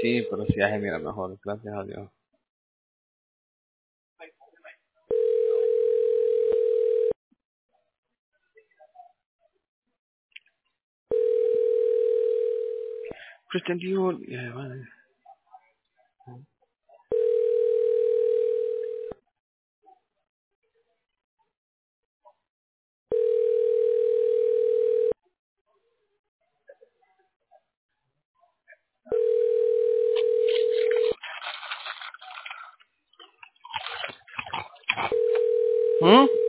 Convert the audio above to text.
Sí, pero si es mira mejor, gracias a Dios. Christian Dior, vale. ¿Mm?